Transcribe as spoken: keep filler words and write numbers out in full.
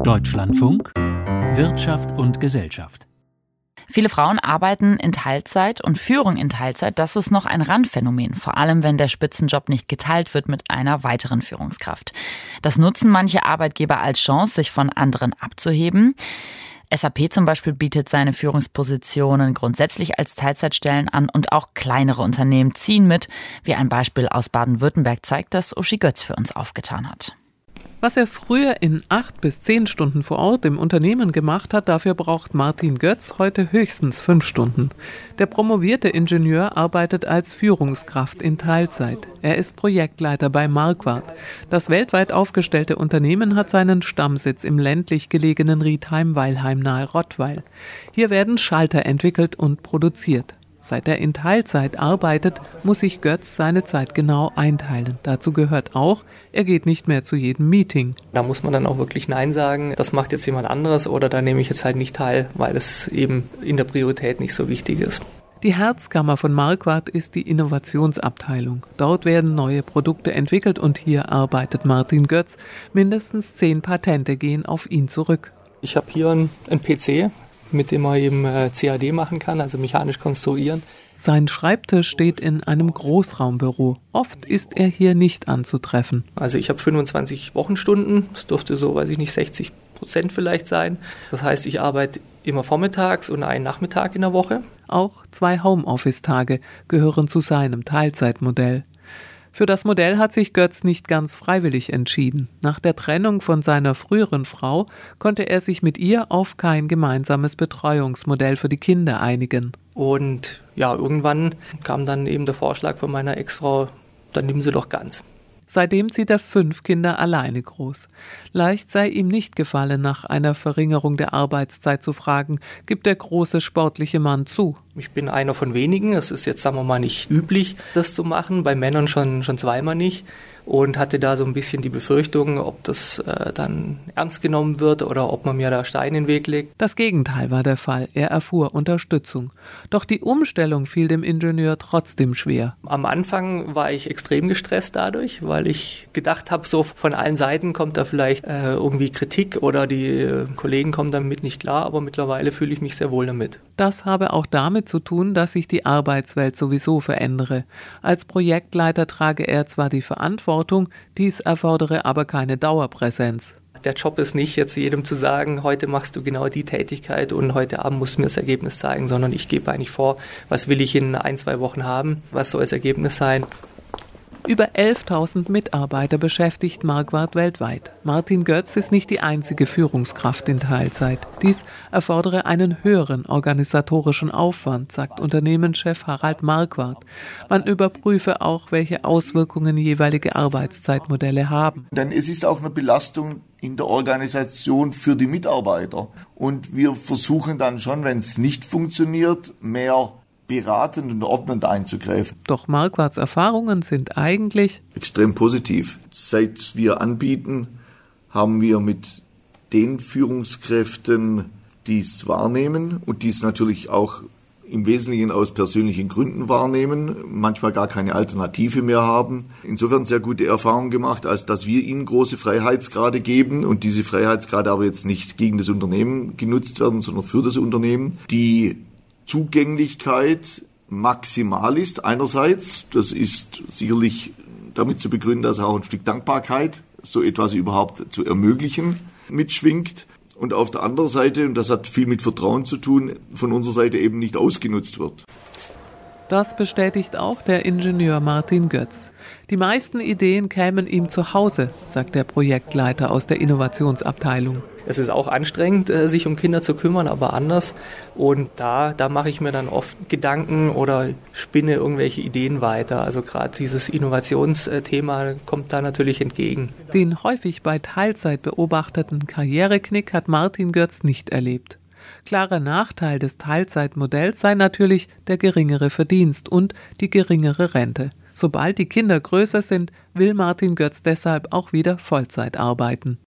Deutschlandfunk Wirtschaft und Gesellschaft. Viele Frauen arbeiten in Teilzeit und Führung in Teilzeit, das ist noch ein Randphänomen, vor allem wenn der Spitzenjob nicht geteilt wird mit einer weiteren Führungskraft. Das nutzen manche Arbeitgeber als Chance, sich von anderen abzuheben. S A P zum Beispiel bietet seine Führungspositionen grundsätzlich als Teilzeitstellen an und auch kleinere Unternehmen ziehen mit, wie ein Beispiel aus Baden-Württemberg zeigt, das Uschi Götz für uns aufgetan hat. Was er früher in acht bis zehn Stunden vor Ort im Unternehmen gemacht hat, dafür braucht Martin Götz heute höchstens fünf Stunden. Der promovierte Ingenieur arbeitet als Führungskraft in Teilzeit. Er ist Projektleiter bei Marquardt. Das weltweit aufgestellte Unternehmen hat seinen Stammsitz im ländlich gelegenen Riedheim-Weilheim nahe Rottweil. Hier werden Schalter entwickelt und produziert. Seit er in Teilzeit arbeitet, muss sich Götz seine Zeit genau einteilen. Dazu gehört auch, er geht nicht mehr zu jedem Meeting. Da muss man dann auch wirklich Nein sagen, das macht jetzt jemand anderes oder da nehme ich jetzt halt nicht teil, weil es eben in der Priorität nicht so wichtig ist. Die Herzkammer von Marquardt ist die Innovationsabteilung. Dort werden neue Produkte entwickelt und hier arbeitet Martin Götz. Mindestens zehn Patente gehen auf ihn zurück. Ich habe hier einen, einen P C, mit dem man eben C A D machen kann, also mechanisch konstruieren. Sein Schreibtisch steht in einem Großraumbüro. Oft ist er hier nicht anzutreffen. Also ich habe fünfundzwanzig Wochenstunden, das dürfte so, weiß ich nicht, sechzig Prozent vielleicht sein. Das heißt, ich arbeite immer vormittags und einen Nachmittag in der Woche. Auch zwei Homeoffice-Tage gehören zu seinem Teilzeitmodell. Für das Modell hat sich Götz nicht ganz freiwillig entschieden. Nach der Trennung von seiner früheren Frau konnte er sich mit ihr auf kein gemeinsames Betreuungsmodell für die Kinder einigen. Und ja, irgendwann kam dann eben der Vorschlag von meiner Ex-Frau, dann nimm sie doch ganz. Seitdem zieht er fünf Kinder alleine groß. Leicht sei ihm nicht gefallen, nach einer Verringerung der Arbeitszeit zu fragen, gibt der große sportliche Mann zu. Ich bin einer von wenigen, es ist jetzt, sagen wir mal, nicht üblich, das zu machen, bei Männern schon, schon zweimal nicht. Und hatte da so ein bisschen die Befürchtung, ob das äh, dann ernst genommen wird oder ob man mir da Steine in den Weg legt. Das Gegenteil war der Fall. Er erfuhr Unterstützung. Doch die Umstellung fiel dem Ingenieur trotzdem schwer. Am Anfang war ich extrem gestresst dadurch, weil ich gedacht habe, so von allen Seiten kommt da vielleicht äh, irgendwie Kritik oder die äh, Kollegen kommen damit nicht klar, aber mittlerweile fühle ich mich sehr wohl damit. Das habe auch damit zu tun, dass sich die Arbeitswelt sowieso verändere. Als Projektleiter trage er zwar die Verantwortung, dies erfordere aber keine Dauerpräsenz. Der Job ist nicht jetzt jedem zu sagen, heute machst du genau die Tätigkeit und heute Abend musst du mir das Ergebnis zeigen, sondern ich gebe eigentlich vor, was will ich in ein, zwei Wochen haben, was soll das Ergebnis sein. Über elftausend Mitarbeiter beschäftigt Marquardt weltweit. Martin Götz ist nicht die einzige Führungskraft in Teilzeit. Dies erfordere einen höheren organisatorischen Aufwand, sagt Unternehmenschef Harald Marquardt. Man überprüfe auch, welche Auswirkungen jeweilige Arbeitszeitmodelle haben. Denn es ist auch eine Belastung in der Organisation für die Mitarbeiter. Und wir versuchen dann schon, wenn es nicht funktioniert, mehr beratend und ordnend einzugreifen. Doch Marquardts Erfahrungen sind eigentlich extrem positiv. Seit wir anbieten, haben wir mit den Führungskräften, die es wahrnehmen und die es natürlich auch im Wesentlichen aus persönlichen Gründen wahrnehmen, manchmal gar keine Alternative mehr haben. Insofern sehr gute Erfahrungen gemacht, als dass wir ihnen große Freiheitsgrade geben und diese Freiheitsgrade aber jetzt nicht gegen das Unternehmen genutzt werden, sondern für das Unternehmen. Die Zugänglichkeit maximal ist einerseits, das ist sicherlich damit zu begründen, dass auch ein Stück Dankbarkeit, so etwas überhaupt zu ermöglichen, mitschwingt. Und auf der anderen Seite, und das hat viel mit Vertrauen zu tun, von unserer Seite eben nicht ausgenutzt wird. Das bestätigt auch der Ingenieur Martin Götz. Die meisten Ideen kämen ihm zu Hause, sagt der Projektleiter aus der Innovationsabteilung. Es ist auch anstrengend, sich um Kinder zu kümmern, aber anders. Und da, da mache ich mir dann oft Gedanken oder spinne irgendwelche Ideen weiter. Also gerade dieses Innovationsthema kommt da natürlich entgegen. Den häufig bei Teilzeit beobachteten Karriereknick hat Martin Götz nicht erlebt. Klarer Nachteil des Teilzeitmodells sei natürlich der geringere Verdienst und die geringere Rente. Sobald die Kinder größer sind, will Martin Götz deshalb auch wieder Vollzeit arbeiten.